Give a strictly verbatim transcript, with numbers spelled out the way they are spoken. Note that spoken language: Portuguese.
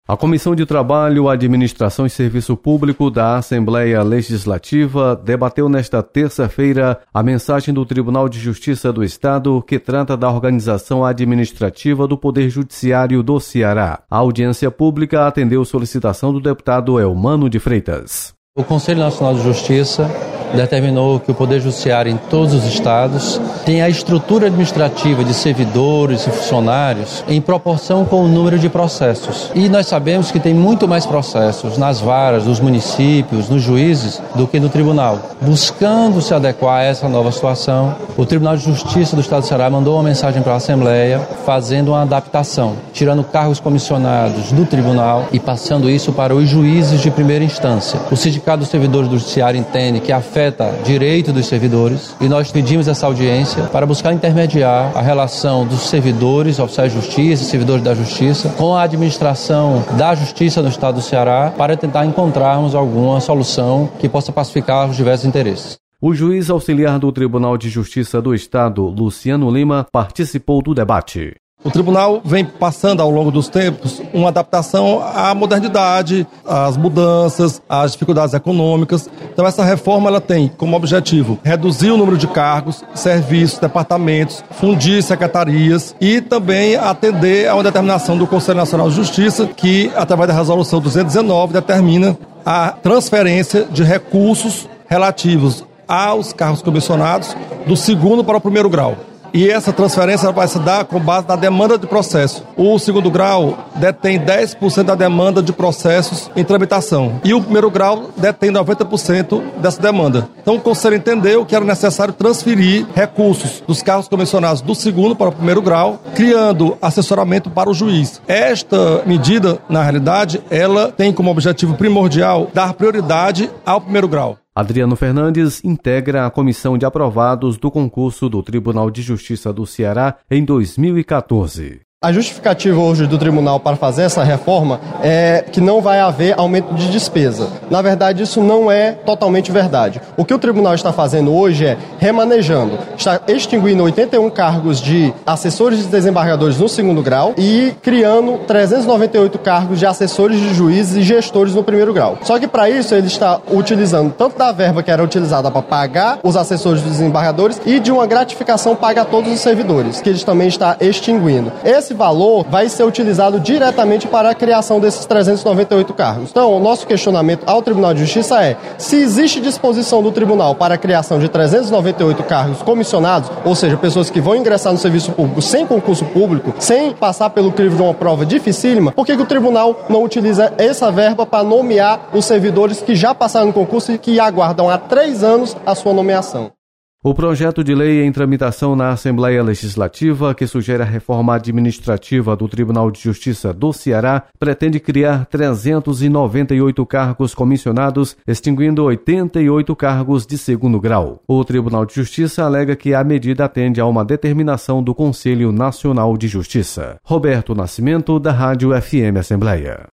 A Comissão de Trabalho, Administração e Serviço Público da Assembleia Legislativa debateu nesta terça-feira a mensagem do Tribunal de Justiça do Estado que trata da organização administrativa do Poder Judiciário do Ceará. A audiência pública atendeu solicitação do deputado Elmano de Freitas. O Conselho Nacional de Justiça determinou que o Poder Judiciário em todos os estados tenha a estrutura administrativa de servidores e funcionários em proporção com o número de processos. E nós sabemos que tem muito mais processos nas varas dos municípios, nos juízes, do que no tribunal. Buscando se adequar a essa nova situação, o Tribunal de Justiça do Estado do Ceará mandou uma mensagem para a Assembleia fazendo uma adaptação, tirando cargos comissionados do tribunal e passando isso para os juízes de primeira instância. O Sindicato dos Servidores do Judiciário entende que afeta direito dos servidores e nós pedimos essa audiência para buscar intermediar a relação dos servidores, oficiais de justiça, servidores da justiça, com a administração da justiça no estado do Ceará para tentar encontrarmos alguma solução que possa pacificar os diversos interesses. O juiz auxiliar do Tribunal de Justiça do Estado, Luciano Lima, participou do debate. O tribunal vem passando ao longo dos tempos uma adaptação à modernidade, às mudanças, às dificuldades econômicas. Então essa reforma ela tem como objetivo reduzir o número de cargos, serviços, departamentos, fundir secretarias e também atender a uma determinação do Conselho Nacional de Justiça que, através da resolução duzentos e dezenove, determina a transferência de recursos relativos aos cargos comissionados do segundo para o primeiro grau. E essa transferência vai se dar com base na demanda de processo. O segundo grau detém dez por cento da demanda de processos em tramitação. E o primeiro grau detém noventa por cento dessa demanda. Então o Conselho entendeu que era necessário transferir recursos dos cargos comissionados do segundo para o primeiro grau, criando assessoramento para o juiz. Esta medida, na realidade, ela tem como objetivo primordial dar prioridade ao primeiro grau. Adriano Fernandes integra a comissão de aprovados do concurso do Tribunal de Justiça do Ceará em dois mil e quatorze. A justificativa hoje do tribunal para fazer essa reforma é que não vai haver aumento de despesa. Na verdade, isso não é totalmente verdade. O que o tribunal está fazendo hoje é remanejando. Está extinguindo oitenta e um cargos de assessores e desembargadores no segundo grau e criando trezentos e noventa e oito cargos de assessores de juízes e gestores no primeiro grau. Só que para isso ele está utilizando tanto da verba que era utilizada para pagar os assessores e desembargadores e de uma gratificação paga a todos os servidores, que ele também está extinguindo. Esse Esse valor vai ser utilizado diretamente para a criação desses trezentos e noventa e oito cargos. Então, o nosso questionamento ao Tribunal de Justiça é: se existe disposição do Tribunal para a criação de trezentos e noventa e oito cargos comissionados, ou seja, pessoas que vão ingressar no serviço público sem concurso público, sem passar pelo crivo de uma prova dificílima, por que que o Tribunal não utiliza essa verba para nomear os servidores que já passaram no concurso e que aguardam há três anos a sua nomeação? O projeto de lei em tramitação na Assembleia Legislativa, que sugere a reforma administrativa do Tribunal de Justiça do Ceará, pretende criar trezentos e noventa e oito cargos comissionados, extinguindo oitenta e oito cargos de segundo grau. O Tribunal de Justiça alega que a medida atende a uma determinação do Conselho Nacional de Justiça. Roberto Nascimento, da Rádio F M Assembleia.